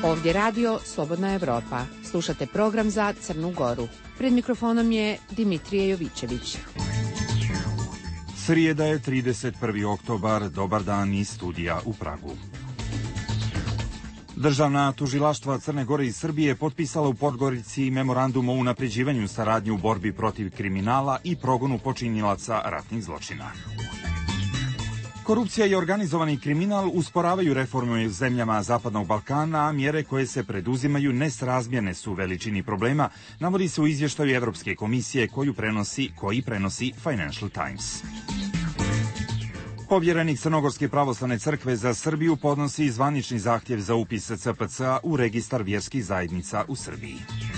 Ovdje radio Slobodna Evropa. Slušate program za Crnu Goru. Pred mikrofonom je Dimitrije Jovićević. Srijeda je 31. oktobar, dobar dan iz studija u Pragu. Državna tužilaštva Crne Gore i Srbije potpisala u Podgorici memorandum o unapređivanju saradnje u borbi protiv kriminala i progonu počinilaca ratnih zločina. Korupcija i organizovani kriminal usporavaju reforme u zemljama Zapadnog Balkana, a mjere koje se preduzimaju nesrazmjerne su veličini problema, navodi se u izvještaju Evropske komisije koji prenosi Financial Times. Povjerenik Crnogorske pravoslavne crkve za Srbiju podnosi zvanični zahtjev za upis CPC-a u registar vjerskih zajednica u Srbiji.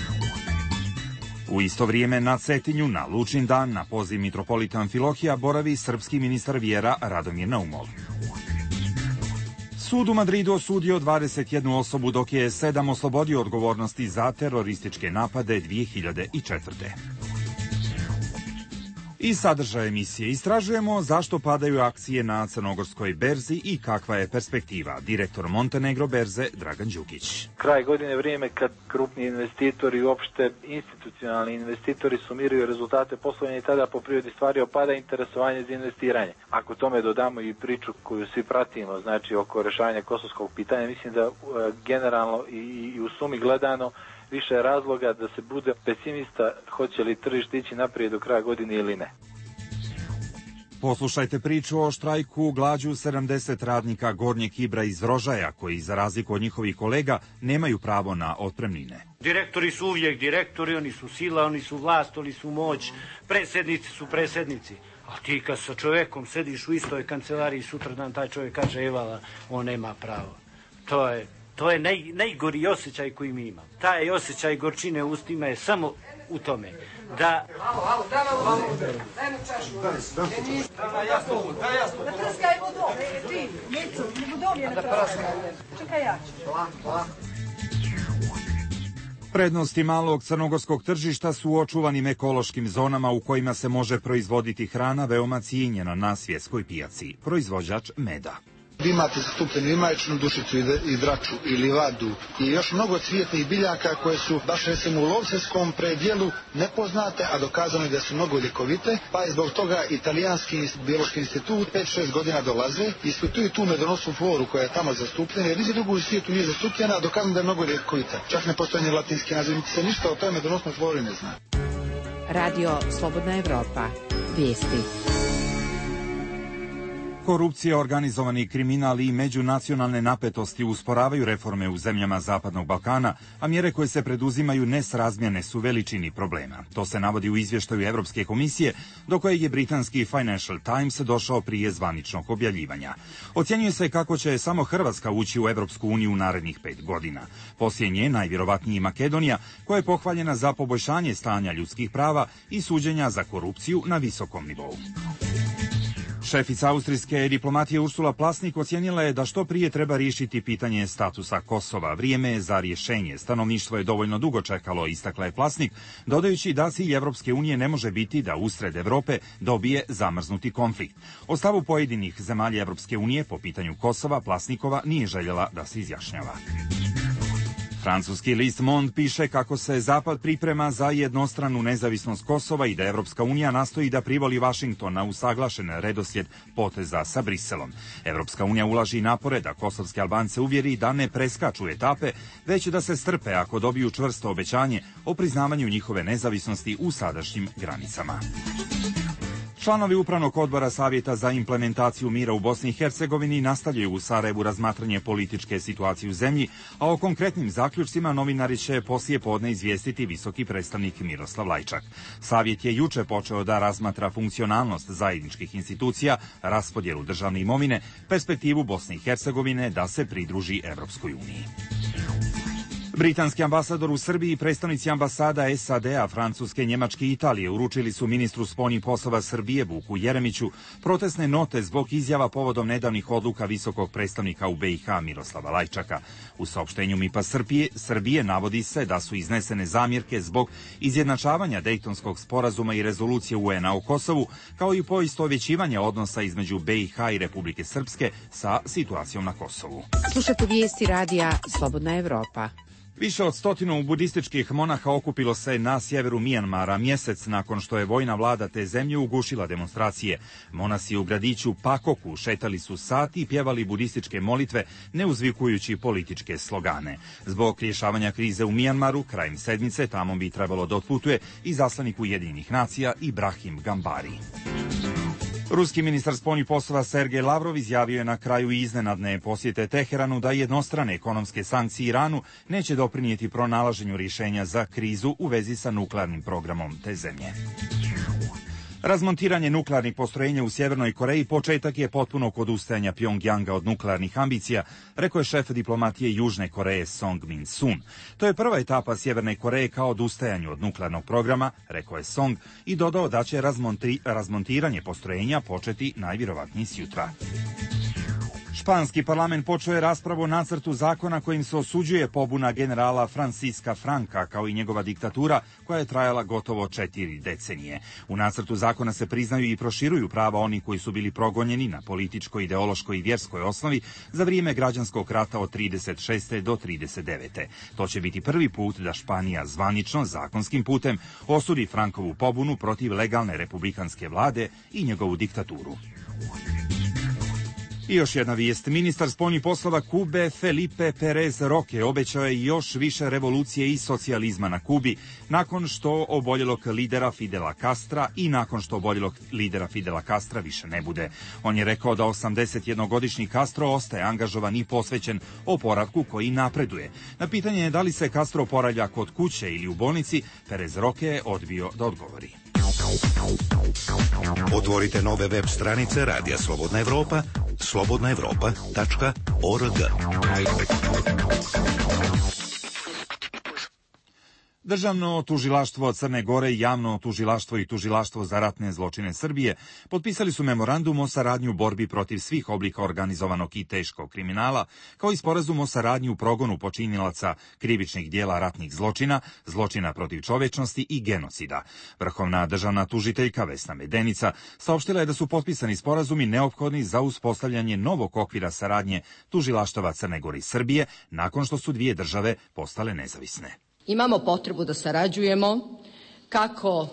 U isto vrijeme na Cetinju, na Lučin dan, na poziv mitropolita Amfilohija, boravi srpski ministar vjera Radomir Naumov. Sud u Madridu osudio 21 osobu, dok je 7 oslobodio odgovornosti za terorističke napade 2004. I sadržaj emisije istražujemo zašto padaju akcije na crnogorskoj berzi i kakva je perspektiva. Direktor Montenegro berze Dragan Đukić. Kraj godine vrijeme kad krupni investitori i uopšte institucionalni investitori sumiraju rezultate poslovanja i tada po prirodi stvari opada interesovanje za investiranje. Ako tome dodamo i priču koju svi pratimo, znači oko rješavanja kosovskog pitanja, mislim da generalno i u sumi gledano više je razloga da se bude pesimista hoće li tržište ići naprijed do kraja godine ili ne. Poslušajte priču o štrajku glađu 70 radnika Gornjeg Ibra iz Rožaja, koji za razliku od njihovih kolega nemaju pravo na otpremnine. Direktori su uvijek direktori, oni su sila, oni su vlast, oni su moć, predsjednici su predsjednici. A ti kad sa čovjekom sediš u istoj kancelariji, sutradan taj čovjek kaže evala, on nema pravo. To je najgori osjećaj koji mi imamo. Taj osjećaj gorčine u ustima je samo u tome da... Dajmo čašu. Daj jasno. Da trskaj vodom. Ti, Micu, vodom je na trskaj. Čekaj ja ću. Prednosti malog crnogorskog tržišta su u očuvanim ekološkim zonama u kojima se može proizvoditi hrana veoma cijenjena na svjetskoj pijaci. Proizvođač meda. Vi imate zastupljenu i majčinu dušicu i draču i livadu i još mnogo cvijetnih biljaka koje su baš recimo u lovceskom predjelu nepoznate, a dokazano je da su mnogo ljekovite, pa je zbog toga italijanski biološki institut 5-6 godina dolaze i ispituju tu medonosnu floru koja je tamo zastupljena, jer niđe drugo u svijetu nije zastupljena, a dokazano da je mnogo ljekovita. Čak ne postoji ni latinski naziv, niti se ništa o toj medonosnoj flori ne zna. Radio Slobodna Evropa. Vijesti. Korupcija, organizovani kriminal i međunacionalne napetosti usporavaju reforme u zemljama Zapadnog Balkana, a mjere koje se preduzimaju nesrazmjerne su veličini problema. To se navodi u izvještaju Evropske komisije, do kojeg je britanski Financial Times došao prije zvaničnog objavljivanja. Ocjenjuje se kako će samo Hrvatska ući u Evropsku uniju u narednih 5 godina. Poslije nje najvjerovatnije Makedonija, koja je pohvaljena za poboljšanje stanja ljudskih prava i suđenja za korupciju na visokom nivou. Šefica austrijske diplomatije Ursula Plasnik ocijenila je da što prije treba riješiti pitanje statusa Kosova. Vrijeme je za rješenje. Stanovništvo je dovoljno dugo čekalo, istakla je Plasnik, dodajući da cilj Evropske unije ne može biti da usred Europe dobije zamrznuti konflikt. O stavu pojedinih zemalja Evropske unije po pitanju Kosova Plasnikova nije željela da se izjašnjava. Francuski list Monde piše kako se Zapad priprema za jednostranu nezavisnost Kosova i da Evropska unija nastoji da privoli Vašington na usaglašen redoslijed poteza sa Briselom. Evropska unija ulaži napore da kosovske Albance uvjeri da ne preskaču etape, već da se strpe ako dobiju čvrsto obećanje o priznavanju njihove nezavisnosti u sadašnjim granicama. Članovi Upravnog odbora Savjeta za implementaciju mira u Bosni i Hercegovini nastavljaju u Sarajevu razmatranje političke situacije u zemlji, a o konkretnim zaključcima novinari će poslije podne izvijestiti visoki predstavnik Miroslav Lajčak. Savjet je juče počeo da razmatra funkcionalnost zajedničkih institucija, raspodjelu državne imovine, perspektivu Bosne i Hercegovine da se pridruži Evropskoj uniji. Britanski ambasador u Srbiji i predstavnici ambasada SAD-a, Francuske, Njemačke i Italije uručili su ministru spoljnih poslova Srbije Vuku Jeremiću protestne note zbog izjava povodom nedavnih odluka visokog predstavnika u BiH Miroslava Lajčaka. U saopštenju MIP-a Srbije navodi se da su iznesene zamjerke zbog izjednačavanja Dejtonskog sporazuma i rezolucije UN-a o Kosovu, kao i poistovjećivanja odnosa između BiH i Republike Srpske sa situacijom na Kosovu. Slušate vijesti radija Slobodna Evropa. Više od 100 budističkih monaha okupilo se na sjeveru Mijanmara mjesec nakon što je vojna vlada te zemlje ugušila demonstracije. Monasi u gradiću Pakoku šetali su sati i pjevali budističke molitve, ne uzvikujući političke slogane. Zbog rješavanja krize u Mijanmaru, krajem sedmice tamo bi trebalo da otputuje i zaslanik Ujedinjenih nacija Ibrahim Gambari. Ruski ministar spoljnih poslova Sergej Lavrov izjavio je na kraju iznenadne posjete Teheranu da jednostrane ekonomske sankcije Iranu neće doprinijeti pronalaženju rješenja za krizu u vezi sa nuklearnim programom te zemlje. Razmontiranje nuklearnih postrojenja u Sjevernoj Koreji početak je potpunog odustajanja Pjongjanga od nuklearnih ambicija, rekao je šef diplomatije Južne Koreje Song Min-sun. To je prva etapa Sjeverne Koreje kao odustajanju od nuklearnog programa, rekao je Song, i dodao da će razmontiranje postrojenja početi najvjerovatnije sjutra. Španski parlament počeo je raspravu o nacrtu zakona kojim se osuđuje pobuna generala Francisca Franka kao i njegova diktatura koja je trajala gotovo 4 decenije. U nacrtu zakona se priznaju i proširuju prava onih koji su bili progonjeni na političkoj, ideološkoj i vjerskoj osnovi za vrijeme građanskog rata od 36. do 39. To će biti prvi put da Španija zvanično, zakonskim putem, osudi Frankovu pobunu protiv legalne republikanske vlade i njegovu diktaturu. I još jedna vijest. Ministar spoljnih poslova Kube Felipe Perez Roque obećao je još više revolucije i socijalizma na Kubi nakon što oboljelog lidera Fidela Castra i nakon što oboljelog lidera Fidela Castra više ne bude. On je rekao da 81-godišnji Castro ostaje angažovan i posvećen oporavku koji napreduje. Na pitanje da li se Castro oporavlja kod kuće ili u bolnici, Perez Roque je odbio da odgovori. Otvorite nove web stranice Radija Slobodna Evropa, slobodnaevropa.org. Državno tužilaštvo Crne Gore, Javno tužilaštvo i Tužilaštvo za ratne zločine Srbije potpisali su memorandum o saradnji u borbi protiv svih oblika organizovanog i teškog kriminala, kao i sporazum o saradnji u progonu počinilaca krivičnih dijela ratnih zločina, zločina protiv čovečnosti i genocida. Vrhovna državna tužiteljka Vesna Medenica saopštila je da su potpisani sporazumi neophodni za uspostavljanje novog okvira saradnje tužilaštava Crne Gore i Srbije nakon što su dvije države postale nezavisne. Imamo potrebu da sarađujemo kako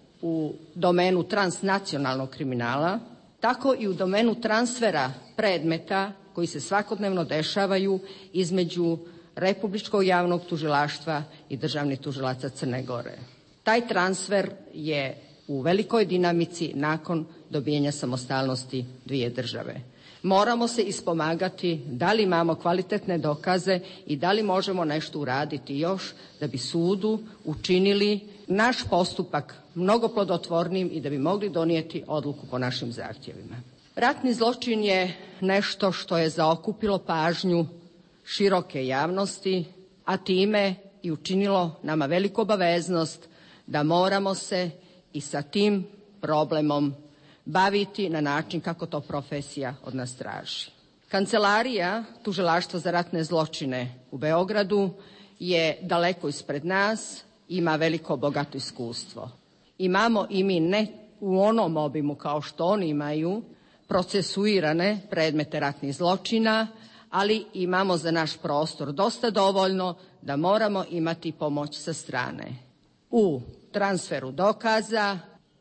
u domenu transnacionalnog kriminala, tako i u domenu transfera predmeta koji se svakodnevno dešavaju između Republičkog javnog tužilaštva i državnih tužilaca Crne Gore. Taj transfer je u velikoj dinamici nakon dobijenja samostalnosti dvije države. Moramo se ispomagati da li imamo kvalitetne dokaze i da li možemo nešto uraditi još da bi sudu učinili naš postupak mnogo plodotvornim i da bi mogli donijeti odluku po našim zahtjevima. Ratni zločin je nešto što je zaokupilo pažnju široke javnosti, a time i učinilo nama veliku obaveznost da moramo se i sa tim problemom baviti na način kako to profesija od nas traži. Kancelarija Tužilaštva za ratne zločine u Beogradu je daleko ispred nas, ima veliko bogato iskustvo. Imamo i mi ne u onom obimu kao što oni imaju procesuirane predmete ratnih zločina, ali imamo za naš prostor dosta dovoljno da moramo imati pomoć sa strane. U transferu dokaza,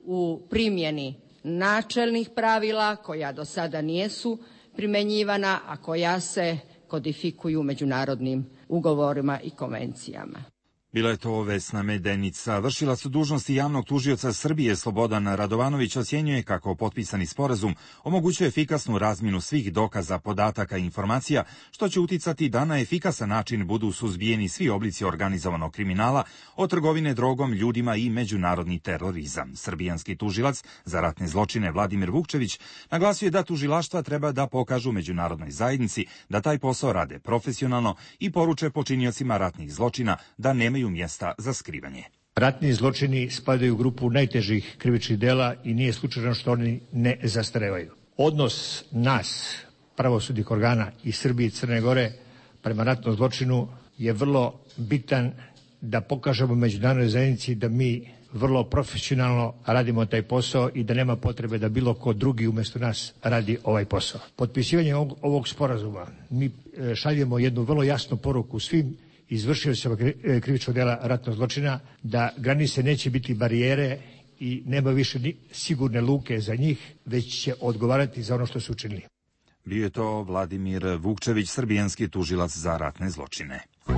u primjeni načelnih pravila koja do sada nijesu primjenjivana, a koja se kodifikuju međunarodnim ugovorima i konvencijama. Bila je to Vesna Medenica. Vršilac dužnosti javnog tužioca Srbije Slobodan Radovanović ocjenjuje kako potpisani sporazum omogućuje efikasnu razmjenu svih dokaza, podataka i informacija, što će uticati da na efikasan način budu suzbijeni svi oblici organizovanog kriminala, od trgovine drogom, ljudima i međunarodni terorizam. Srbijanski tužilac za ratne zločine Vladimir Vukčević naglasio je da tužilaštva treba da pokažu međunarodnoj zajednici da taj posao rade profesionalno i poruče počiniocima ratnih zločina da nemaju mjesta za skrivanje. Ratni zločini spadaju u grupu najtežih krivičnih dela i nije slučajno što oni ne zastarevaju. Odnos nas, pravosudnih organa i Srbije i Crne Gore prema ratnom zločinu je vrlo bitan da pokažemo međunarodnoj zajednici da mi vrlo profesionalno radimo taj posao i da nema potrebe da bilo ko drugi umjesto nas radi ovaj posao. Potpisivanjem ovog sporazuma mi šaljemo jednu vrlo jasnu poruku svim izvršiocima krivičnog dela ratnog zločina da granice neće biti barijere i nema više sigurne luke za njih, već će odgovarati za ono što su učinili. Bio je to Vladimir Vukčević, srbijanski tužilac za ratne zločine.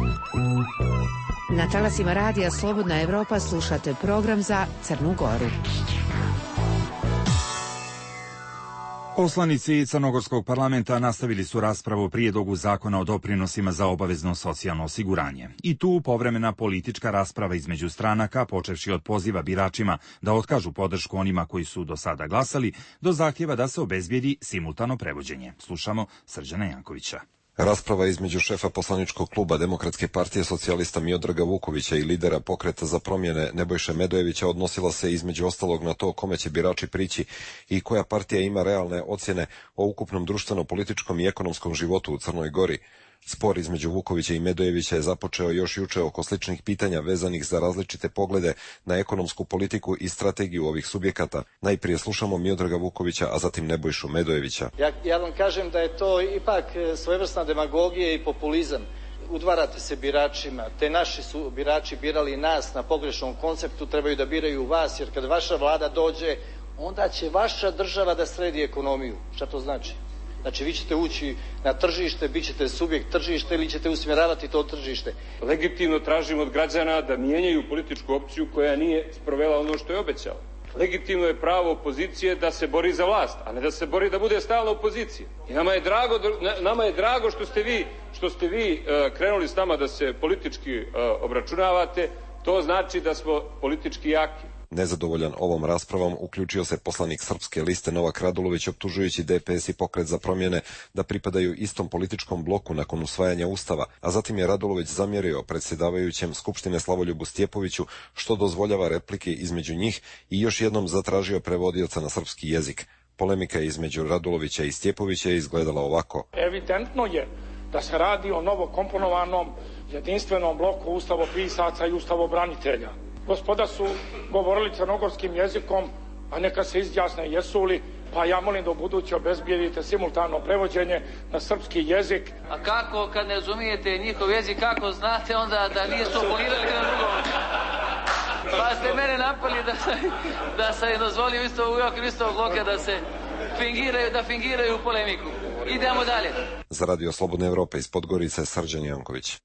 Na talasima radija Slobodna Evropa slušate program za Crnu Goru. Poslanici Crnogorskog parlamenta nastavili su raspravu o prijedlogu zakona o doprinosima za obavezno socijalno osiguranje. I tu povremena politička rasprava između stranaka, počevši od poziva biračima da otkažu podršku onima koji su do sada glasali, do zahtjeva da se obezbijedi simultano prevođenje. Slušamo Srđana Jankovića. Rasprava između šefa poslaničkog kluba Demokratske partije socijalista Miodraga Vukovića i lidera Pokreta za promjene Nebojše Medojevića odnosila se između ostalog na to kome će birači prići i koja partija ima realne ocjene o ukupnom društveno-političkom i ekonomskom životu u Crnoj Gori. Spor između Vukovića i Medojevića je započeo još juče oko sličnih pitanja vezanih za različite poglede na ekonomsku politiku i strategiju ovih subjekata. Najprije slušamo Miodraga Vukovića, a zatim Nebojšu Medojevića. Ja vam kažem da je to ipak svojevrsna demagogija i populizam. Udvarate se biračima, te naši su birači birali nas na pogrešnom konceptu, trebaju da biraju vas, jer kad vaša vlada dođe, onda će vaša država da sredi ekonomiju. Šta to znači? Znači, vi ćete ući na tržište, bit ćete subjekt tržište ili ćete usmjeravati to tržište. Legitimno tražimo od građana da mijenjaju političku opciju koja nije sprovela ono što je obećala. Legitimno je pravo opozicije da se bori za vlast, a ne da se bori da bude stalna opozicija. I nama je drago što ste vi krenuli s nama da se politički obračunavate. To znači da smo politički jaki. Nezadovoljan ovom raspravom uključio se poslanik Srpske liste Novak Radulović, optužujući DPS i Pokret za promjene da pripadaju istom političkom bloku nakon usvajanja Ustava, a zatim je Radulović zamjerio predsjedavajućem Skupštine Slavoljubu Stjepoviću što dozvoljava replike između njih i još jednom zatražio prevodioca na srpski jezik. Polemika između Radulovića i Stjepovića je izgledala ovako. Evidentno je da se radi o novokomponovanom jedinstvenom bloku ustavopisaca i ustavobranitelja. Gospoda su govorili crnogorskim jezikom, a neka se izjasne jesu li, pa ja molim da u buduće obezbijedite simultano prevođenje na srpski jezik. A kako, kad ne razumijete njihov jezik, kako znate onda da nisu oponirali na drugom? Pa ste mene napali da se dozvolio isto u okviru istog bloka da fingiraju polemiku. Idemo dalje. Za Radio Slobodne Evrope iz Podgorice, Srđan Janković.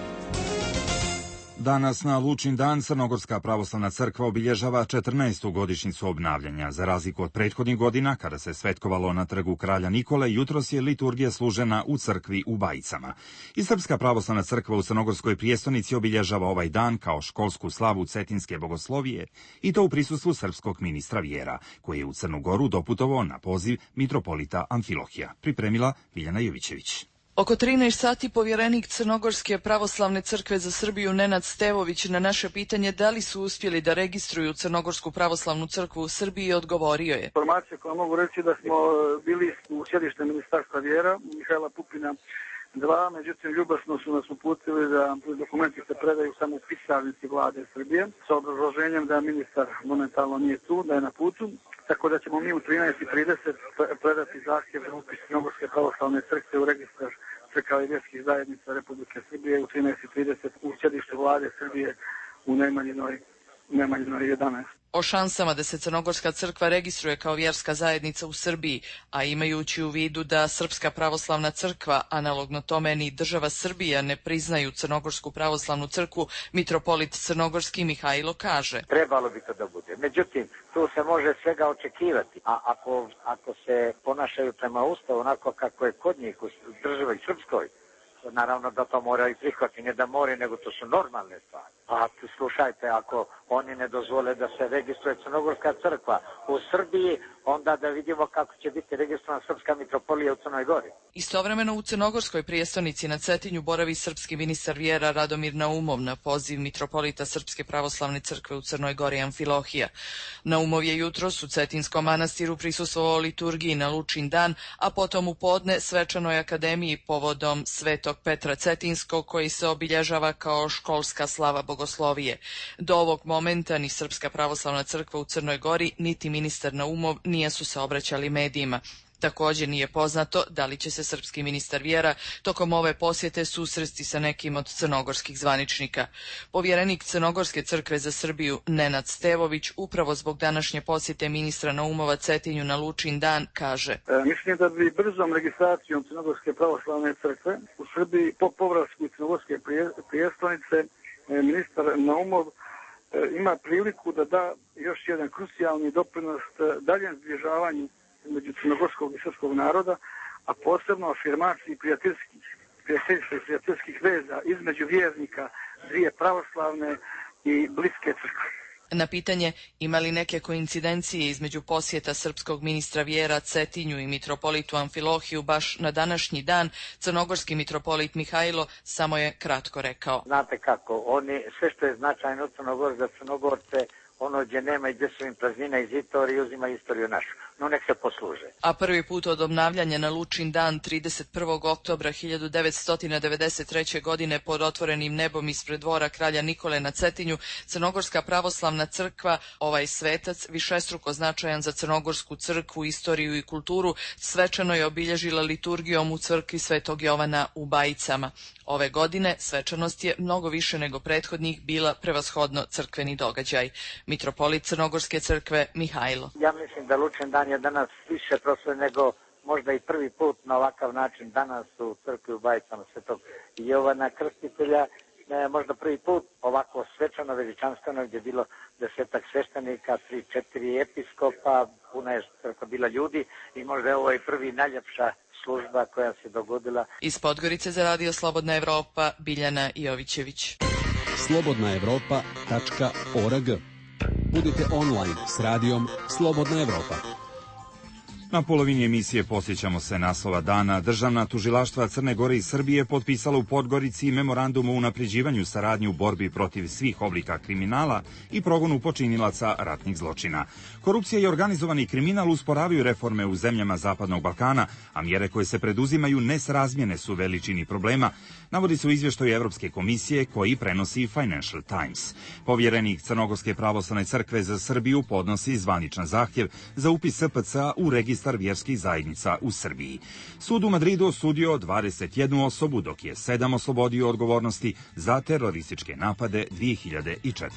Danas na Lučin dan Crnogorska pravoslavna crkva obilježava 14. godišnjicu obnavljanja. Za razliku od prethodnih godina, kada se svetkovalo na trgu Kralja Nikole, jutros je liturgija služena u crkvi u Bajicama. I Srpska pravoslavna crkva u Crnogorskoj prijestolnici obilježava ovaj dan kao školsku slavu cetinske bogoslovije, i to u prisustvu srpskog ministra vjera, koji je u Crnu Goru doputovao na poziv mitropolita Amfilohija. Pripremila Biljana Jovićević. Oko 13 sati povjerenik Crnogorske pravoslavne crkve za Srbiju Nenad Stevović na naše pitanje da li su uspjeli da registruju Crnogorsku pravoslavnu crkvu u Srbiji odgovorio je. Informacija koju mogu reći da smo bili u sjedište Ministarstva vjera Mihajla Pupina 2, međutim ljubazno su nas uputili da dokumenti se predaju samo u pisarnici vlade Srbije sa obrazloženjem da ministar momentalno nije tu, da je na putu. Tako da ćemo mi u 13:30 predati zahtjev za upis Crnogorske pravoslavne crkve u registar crkava i vjerskih zajednica Republike Srbije u 13:30 u sjedištu vlade Srbije u Nemanjinoj Nemanjino 11. O šansama da se Crnogorska crkva registruje kao vjerska zajednica u Srbiji, a imajući u vidu da Srpska pravoslavna crkva, analogno tome ni država Srbija, ne priznaju Crnogorsku pravoslavnu crkvu, mitropolit crnogorski Mihajlo kaže: Trebalo bi to da bude. Međutim, tu se može svega očekivati, a ako se ponašaju prema Ustavu onako kako je kod njih u državi Srpskoj, naravno da to moraju prihvatiti, ne da moraju, nego to su normalne stvari. A slušajte, ako oni ne dozvole da se registruje Crnogorska crkva u Srbiji, onda da vidimo kako će biti registrovana Srpska mitropolija u Crnoj Gori. Istovremeno u Crnogorskoj prijestolnici na Cetinju boravi srpski ministar vjera Radomir Naumov na poziv mitropolita Srpske pravoslavne crkve u Crnoj Gori Amfilohija. Naumov je jutros u Cetinskom manastiru prisustvovao liturgiji na Lučin dan, a potom u podne svečanoj akademiji povodom Svetog Petra Cetinskog, koji se obilježava kao školska slava bogoslovije. Do ovog momenta ni Srpska pravoslavna crkva u Crnoj Gori, niti ministar Naumov nisu se obraćali medijima. Također nije poznato da li će se srpski ministar vjera tokom ove posjete susresti sa nekim od crnogorskih zvaničnika. Povjerenik Crnogorske crkve za Srbiju Nenad Stevović upravo zbog današnje posjete ministra Naumova Cetinju na Lučin dan kaže: Mislim da bi brzom registracijom Crnogorske pravoslavne crkve u Srbiji po povratku iz Crnogorske prijestolnice ministar Naumov ima priliku da da još jedan krucijalni doprinos daljem zbližavanju među crnogorskog i srpskog naroda, a posebno afirmaciji prijateljskih veza između vjernika dvije pravoslavne i bliske crkve. Na pitanje ima li neke koincidencije između posjeta srpskog ministra vjera Cetinju i mitropolitu Amfilohiju baš na današnji dan, crnogorski mitropolit Mihajlo samo je kratko rekao: Znate kako, oni sve što je značajno u Crnogori za Crnogorce, ono gdje nema i gdje su im praznina iz istorije, uzima istoriju našu. No nek se posluže. A prvi put od obnavljanja na Lučin dan 31. oktobra 1993. godine pod otvorenim nebom ispred dvora kralja Nikole na Cetinju, Crnogorska pravoslavna crkva, ovaj svetac, višestruko značajan za Crnogorsku crkvu, istoriju i kulturu, svečano je obilježila liturgijom u crkvi Svetog Jovana u Bajicama. Ove godine svečanost je mnogo više nego prethodnih bila prevashodno crkveni događaj. Mitropolit Crnogorske crkve Mihajlo: Ja mislim da Lučin dan je danas više proslavljen nego možda i prvi put na ovakav način danas u crkvi u Bajicama Svetog Jovana Krstitelja. Možda prvi put ovako svečano, veličanstveno, gdje je bilo 10 sveštenika, 3-4 episkopa, puna je crkva bila ljudi i možda je ovo i prvi najljepša služba koja se dogodila. Iz Podgorice za Radio Slobodna Evropa, Biljana Jovićević. slobodnaevropa.org. Budite online s radijom Slobodna Evropa. Na polovini emisije posjećamo se naslova dana. Državna tužilaštva Crne Gore i Srbije potpisala u Podgorici memorandum o unapređivanju saradnje u borbi protiv svih oblika kriminala i progonu počinilaca ratnih zločina. Korupcija i organizovani kriminal usporavaju reforme u zemljama Zapadnog Balkana, a mjere koje se preduzimaju nesrazmjerne su veličini problema, navodi se u izvještaju Evropske komisije koji prenosi Financial Times. Povjerenik Crnogorske pravoslavne crkve za Srbiju podnosi zvaničan zahtjev za upis SPC-a u registar vjerskih zajednica u Srbiji. Sud u Madridu osudio 21 osobu, dok je 7 oslobodio odgovornosti za terorističke napade 2004.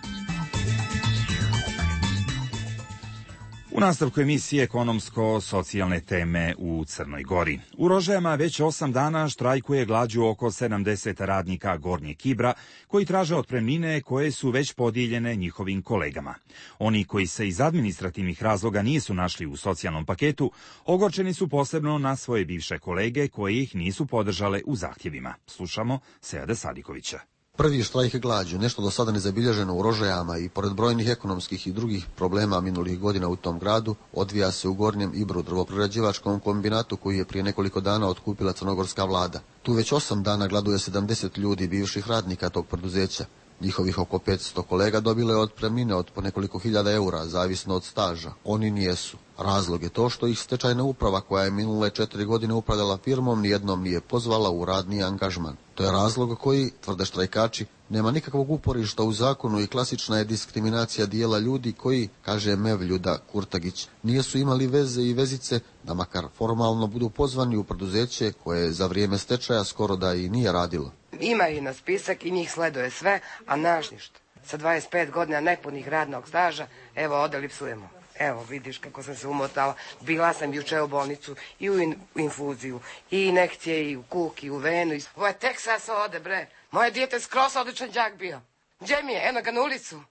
U nastavku emisije ekonomsko-socijalne teme u Crnoj Gori. U Rožajama već 8 dana štrajkuje glađu oko 70 radnika Gornjeg Kibra koji traže otpremnine koje su već podijeljene njihovim kolegama. Oni koji se iz administrativnih razloga nisu našli u socijalnom paketu, ogorčeni su posebno na svoje bivše kolege koje ih nisu podržale u zahtjevima. Slušamo Seada Sadikovića. Prvi štrajk glađu, nešto do sada nezabilježeno u Rožajama i pored brojnih ekonomskih i drugih problema minulih godina u tom gradu, odvija se u Gornjem Ibru, drvoprerađivačkom kombinatu koji je prije nekoliko dana otkupila crnogorska vlada. Tu već 8 dana gladuje 70 ljudi, bivših radnika tog preduzeća. Njihovih oko 500 kolega dobilo je otpremnine od po nekoliko hiljada eura, zavisno od staža. Oni nijesu. Razlog je to što ih stečajna uprava, koja je minule 4 godine upravljala firmom, nijednom nije pozvala u radni angažman. To je razlog koji, tvrde štrajkači, nema nikakvog uporišta u zakonu i klasična je diskriminacija dijela ljudi koji, kaže Mevljuda Kurtagić, nisu imali veze i vezice da makar formalno budu pozvani u preduzeće koje za vrijeme stečaja skoro da i nije radilo. Ima i na spisak i njih sleduje sve, a naš ništa. sa 25 godina nepunih radnog staža, evo odeli psujemo. Evo vidiš kako sam se umotala, bila sam juče u bolnicu i u infuziju, i injekcije, i u kuk, i u venu. Ovo je tek sad se ode, bre. Moje dijete skroz odličan đak bio. Gdje mi je? Eno ga na ulicu.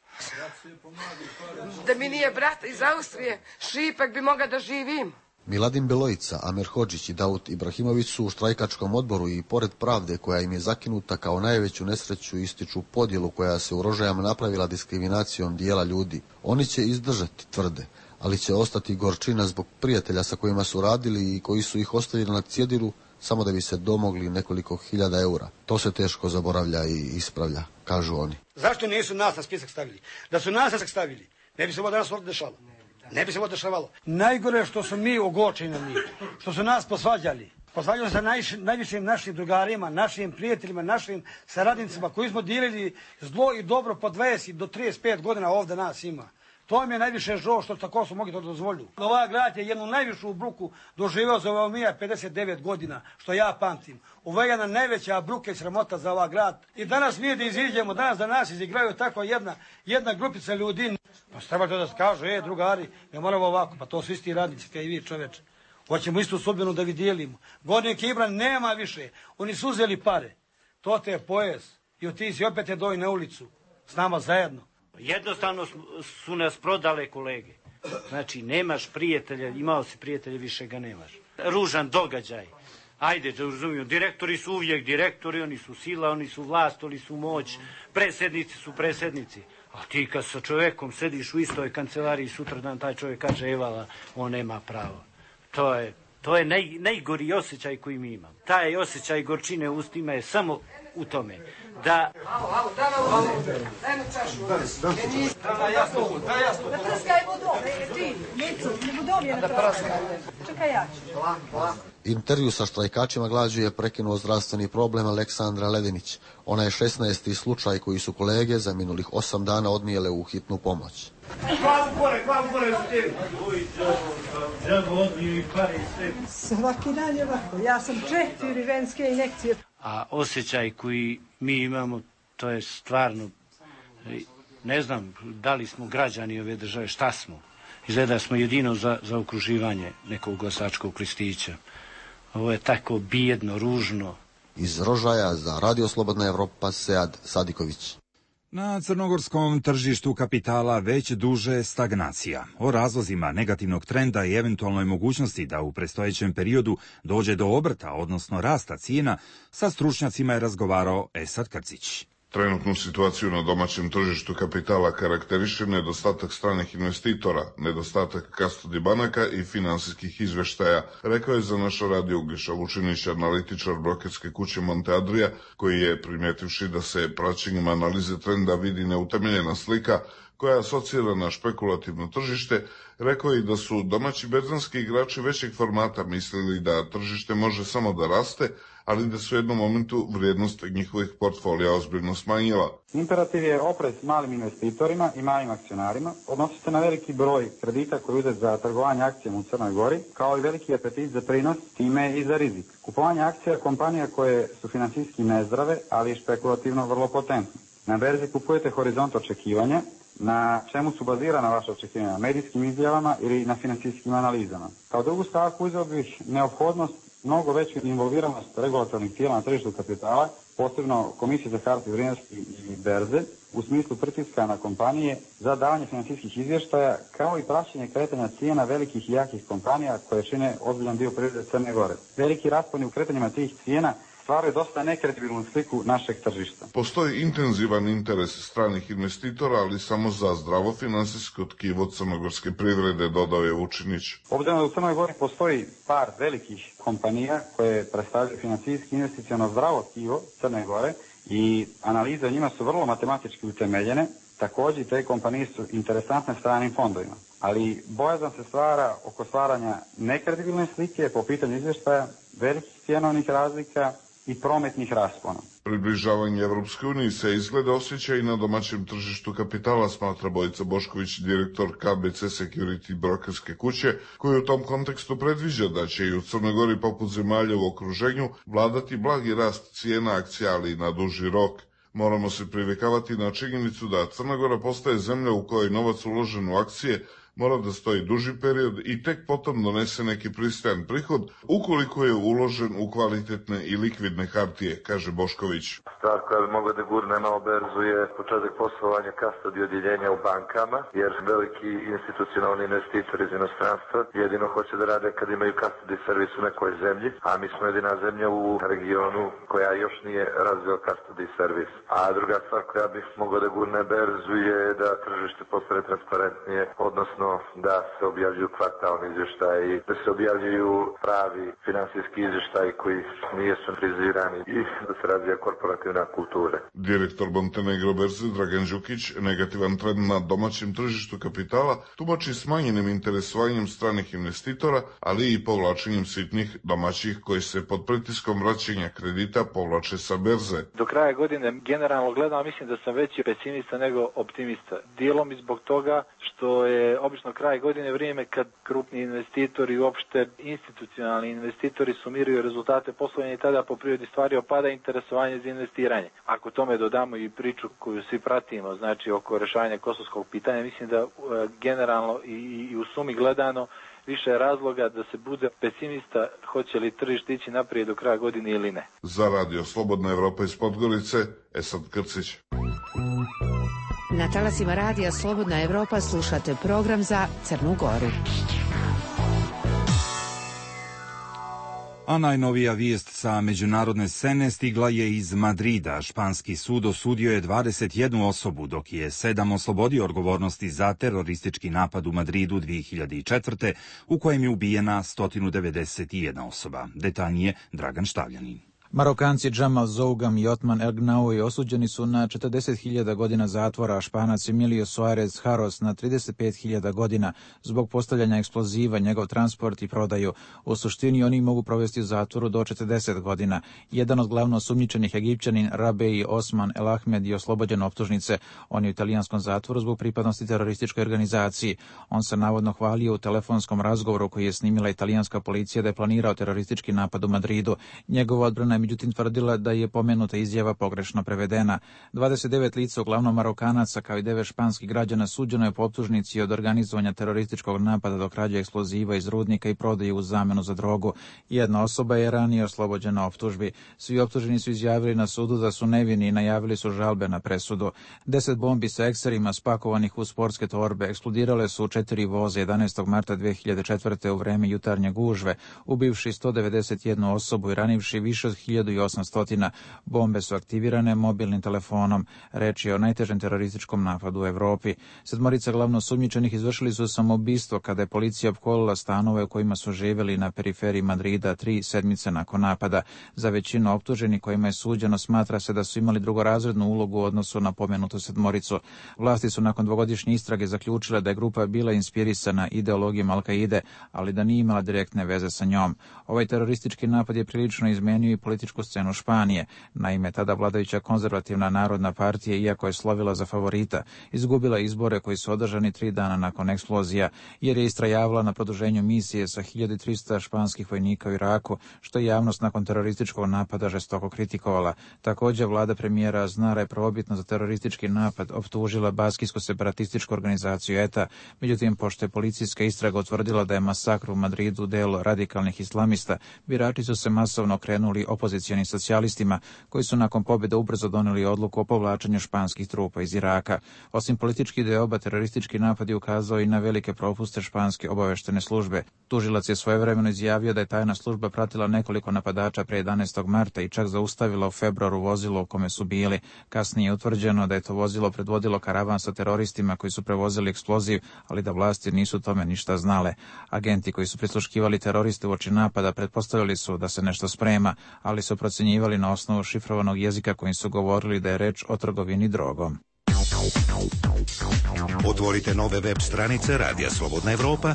Da mi nije brat iz Austrije, šipak bi mogao da živim. Miladin Belojica, Amer Hodžić i Davut Ibrahimović su u štrajkačkom odboru i pored pravde koja im je zakinuta kao najveću nesreću ističu podjelu koja se u Rožajama napravila diskriminacijom dijela ljudi. Oni će izdržati, tvrde, ali će ostati gorčina zbog prijatelja sa kojima su radili i koji su ih ostavili na cjedilu samo da bi se domogli nekoliko hiljada eura. To se teško zaboravlja i ispravlja, kažu oni. Zašto nisu nas na spisak stavili? Da su nas na spisak stavili, ne bi se ovo danas ovdje dešalo. Ne bi se ovo dešavalo. Najgore je što su mi ogorčeni na njih, što su nas posvađali. Posvađali se najvišim našim drugarima, našim prijateljima, našim saradnicima koji smo dijelili zlo i dobro po 20 do 35 godina ovdje nas ima. To mi je najviše žao što tako su mogli to dozvoliti. Ovaj grad je jednu najvišu bruku doživio za ovo mija 59 godina, što ja pamtim. Ovo je jedna najveća bruka i sramota za ovaj grad. I danas mi da iziđemo, danas da nas izigraju tako jedna grupica ljudi. Pa treba to da se kaže, drugari, ne moramo ovako, pa to su isti radnici kao i vi, čoveče. Hoćemo istu sudbinu da vi dijelimo. Gornjeg Ibra nema više, oni su uzeli pare. To te je pojes i otići opet je doj na ulicu s nama zajedno. Jednostavno su nas prodale kolege. Znači, nemaš prijatelja, imao si prijatelja, više ga nemaš. Ružan događaj. Ajde, da razumijem, direktori su uvijek direktori, oni su sila, oni su vlast, oni su moć, predsjednici su predsjednici. A ti kad sa čovjekom sediš u istoj kancelariji, sutradan taj čovjek kaže evala, on nema pravo. To je najgori osjećaj koji mi imamo. Taj osjećaj gorčine u ustima je samo u tome da... Daj mu čašu. Daj jasno. Da prskaj vodom, ti, Micu, vodom je na prskaj. Čekaj ja ću. Intervju sa štrajkačima glađu je prekinuo zdravstveni problem Aleksandra Ledinić. Ona je 16. slučaj koji su kolege za minulih 8 dana odnijele u hitnu pomoć. Hvala gore za tebi. Svaki dan je ovako. Ja sam 4 venske injekcije. A osjećaj koji mi imamo, to je stvarno, ne znam da li smo građani ove države, šta smo. Izgleda smo jedino za okruživanje nekog glasačkog listića. Ovo je tako bijedno, ružno. Iz Rožaja za Radio Slobodna Evropa, Sead Sadiković. Na crnogorskom tržištu kapitala već duže stagnacija. O razlozima negativnog trenda i eventualnoj mogućnosti da u predstojećem periodu dođe do obrta, odnosno rasta cijena, sa stručnjacima je razgovarao Esad Krcić. Trenutnu situaciju na domaćem tržištu kapitala karakteriše nedostatak stranih investitora, nedostatak kastodi banaka i finansijskih izveštaja, rekao je za naš radio Uglješa Vučinić, analitičar brokerske kuće Monte Adria, koji je, primjetivši da se praćenjem analize trenda vidi neutemeljena slika koja asocira na špekulativno tržište, rekao je da su domaći berzanski igrači većeg formata mislili da tržište može samo da raste, ali da su u jednom momentu vrijednost njihovih portfolija ozbiljno smanjila. Imperativ je oprez malim investitorima i malim akcionarima. Odnosi se na veliki broj kredita koji je uzet za trgovanje akcijama u Crnoj Gori, kao i veliki apetit za prinos, time i za rizik. Kupovanje akcija kompanija koje su finansijski nezdrave, ali i špekulativno vrlo potentne. Na berzi kupujete horizont očekivanja, na čemu su bazirana vaša očekivanja, na medijskim izjavama ili na finansijskim analizama. Kao drugu stavku uzeo bih neophodnost mnogo veću involviranost regulatornih tijela na tržištu kapitala, posebno Komisije za hartije od vrijednosti i berze, u smislu pritiska na kompanije za davanje finansijskih izvještaja, kao i praćenje kretanja cijena velikih i jakih kompanija koje čine ozbiljan dio privrede Crne Gore. Veliki rasponi u kretanjima tih cijena stvaraju dosta nekredibilnu sliku našeg tržišta. Postoji intenzivan interes stranih investitora, ali samo za zdravo finansijsko tkivo crnogorske privrede, dodao je Vučinić. Obzirom da u Crnoj Gori postoji par velikih kompanija koje predstavljaju finansijski investiciono zdravo tkivo Crne Gore i analize o njima su vrlo matematički utemeljene, također te kompanije su interesantne stranim fondovima. Ali bojazan se stvara oko stvaranja nekredibilne slike po pitanju izvještaja, velikih cjenovnih razlika i prometnih raspona. Približavanje Evropskoj uniji se izgleda osjeća i na domaćem tržištu kapitala, smatra Bojica Bošković, direktor KBC Security brokerske kuće, koji u tom kontekstu predviđa da će i u Crnoj Gori poput zemalja u okruženju vladati blagi rast cijena akcija, ali i na duži rok. Moramo se privikavati na činjenicu da Crna Gora postaje zemlja u kojoj novac uložen u akcije mora da stoji duži period i tek potom donese neki pristojan prihod ukoliko je uložen u kvalitetne i likvidne hartije, kaže Bošković. Stvar koja bi mogla da gurne na berzu je početak poslovanja custody odjeljenja u bankama, jer veliki institucionalni investitori iz inostranstva jedino hoće da rade kad imaju custody servis u nekoj zemlji, a mi smo jedina zemlja u regionu koja još nije razvila custody servis. A druga stvar koja bi mogla da gurne berzu je da tržište postane transparentnije, odnosno da se objavljuju kvartalni izvještaji, da se objavljuju pravi finansijski izvještaji koji nisu frizirani i da se razvija korporativna kultura. Direktor Montenegro berze Dragan Đukić negativan trend na domaćem tržištu kapitala tumači smanjenim interesovanjem stranih investitora, ali i povlačenjem sitnih domaćih koji se pod pritiskom vraćanja kredita povlače sa berze. Do kraja godine generalno gledam, mislim da sam veći pesimista nego optimista. Dijelom i zbog toga što je obično kraj godine vrijeme kad krupni investitori i uopšte institucionalni investitori sumiraju rezultate poslovanja i tada po prirodi stvari opada interesovanje za investiranje. Ako tome dodamo i priču koju svi pratimo, znači oko rešavanja kosovskog pitanja, mislim da generalno i u sumi gledano više je razloga da se bude pesimista hoće li tržište ići naprijed do kraja godine ili ne. Za Radio Slobodna Evropa iz Podgorice, Esad Krcić. Na talasima Radija Slobodna Evropa slušate program za Crnu Goru. A najnovija vijest sa međunarodne scene stigla je iz Madrida. Španski sud osudio je 21 osobu, dok je 7 oslobodio odgovornosti za teroristički napad u Madridu 2004. u kojem je ubijena 191 osoba. Detaljnije Dragan Štavljanin. Marokanci Džamal Zougam i Otman El Gnaoui osuđeni su na 40.000 godina zatvora, a Španac Emilio Soares Haros na 35.000 godina zbog postavljanja eksploziva, njegov transport i prodaju. U suštini oni mogu provesti u zatvoru do 40 godina. Jedan od glavno osumnjičenih Egipćanin Rabei Osman El Ahmed je oslobođen optužnice. On je u italijanskom zatvoru zbog pripadnosti terorističkoj organizaciji. On se navodno hvalio u telefonskom razgovoru koji je snimila italijanska policija da je planirao teroristički napad u Madridu. Njegova odbrana međutim tvrdila da je pomenuta izjava pogrešno prevedena. 29 lica, uglavnom Marokanaca, kao i 9 španskih građana, suđeno je po optužnici od organizovanja terorističkog napada do krađe eksploziva iz rudnika i prodaje u zamenu za drogu. Jedna osoba je ranije oslobođena optužbi. Svi optuženi su izjavili na sudu da su nevini i najavili su žalbe na presudu. 10 bombi sa ekserima spakovanih u sportske torbe eksplodirale su u 4 voza 11. marta 2004. u vreme jutarnje gužve, ubivši 191 osobu i ranivši više od 1800. Bombe su aktivirane mobilnim telefonom. Reč je o najtežem terorističkom napadu u Evropi. 7 glavno sumnjičenih izvršili su samoubistvo kada je policija opkolila stanove u kojima su živjeli na periferiji Madrida 3 sedmice nakon napada. Za većinu optuženih kojima je suđeno smatra se da su imali drugorazrednu ulogu u odnosu na pomenutu 7. Vlasti su nakon 2-godišnje istrage zaključile da je grupa bila inspirisana ideologijom Al-Kaide, ali da nije imala direktne veze sa njom. Ovaj teroristički napad je prilično izmenio i političku scenu Španije. Naime, tada vladajuća konzervativna narodna partija, iako je slovila za favorita, izgubila izbore koji su održani 3 dana nakon eksplozija, jer je istrajavala na produženju misije sa 1300 španskih vojnika u Iraku, što je javnost nakon terorističkog napada žestoko kritikovala. Također, vlada premijera Aznara je prvobitno za teroristički napad optužila baskijsku separatističku organizaciju ETA, međutim, pošto je policijska istraga utvrdila da je masakr u Madridu delo radikalnih islamista, birači su se masovno krenuli opozicionim socijalistima, koji su nakon pobjede ubrzo doneli odluku o povlačenju španskih trupa iz Iraka. Osim političkih deoba, teroristički napad je ukazao i na velike propuste španske obaveštene službe. Tužilac je svojevremeno izjavio da je tajna služba pratila nekoliko napadača pre 11. marta i čak zaustavila u februaru vozilo u kome su bili. Kasnije je utvrđeno da je to vozilo predvodilo karavan sa teroristima koji su prevozili eksploziv, ali da vlasti nisu tome ništa znale. Agenti koji su prisluškivali teroriste uoči napada pretpostavljali su da se nešto sprema, ali su procjenjivali na osnovu šifrovanog jezika kojim su govorili da je reč o trgovini drogom. Otvorite nove web stranice Radija Slobodna Evropa,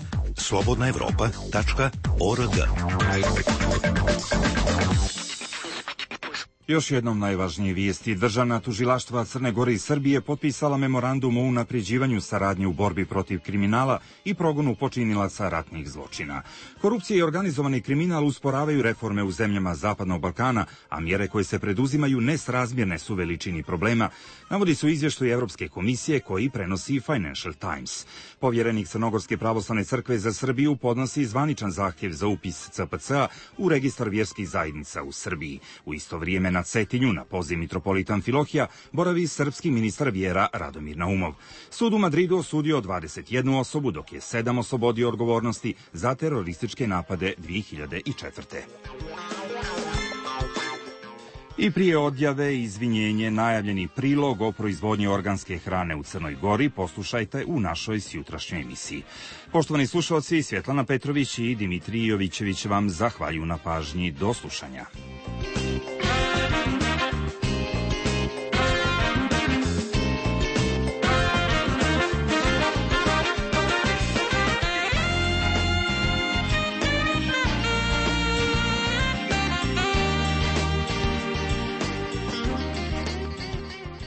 slobodnaevropa.org. Još jednom najvažnije vijesti. Državna tužilaštva Crne Gore i Srbije potpisala memorandum o unapređivanju saradnje u borbi protiv kriminala i progonu počinilaca ratnih zločina. Korupcija i organizovani kriminal usporavaju reforme u zemljama Zapadnog Balkana, a mjere koje se preduzimaju nesrazmjerne su veličini problema, navodi se u izvještaju Evropske komisije koji prenosi Financial Times. Povjerenik Crnogorske pravoslavne crkve za Srbiju podnosi zvaničan zahtjev za upis CPC-a u registar vjerskih zajednica u Srbiji. U isto vrijeme na Cetinju, na poziv mitropolita Amfilohija, boravi srpski ministar vjera Radomir Naumov. Sud u Madridu osudio 21 osobu, dok je 7 oslobodio odgovornosti za terorističke napade 2004. I prije odjave i izvinjenje najavljeni prilog o proizvodnji organske hrane u Crnoj Gori poslušajte u našoj sjutrašnjoj emisiji. Poštovani slušalci, Svjetlana Petrović i Dimitrij Jovićević vam zahvaljuju na pažnji. Do slušanja.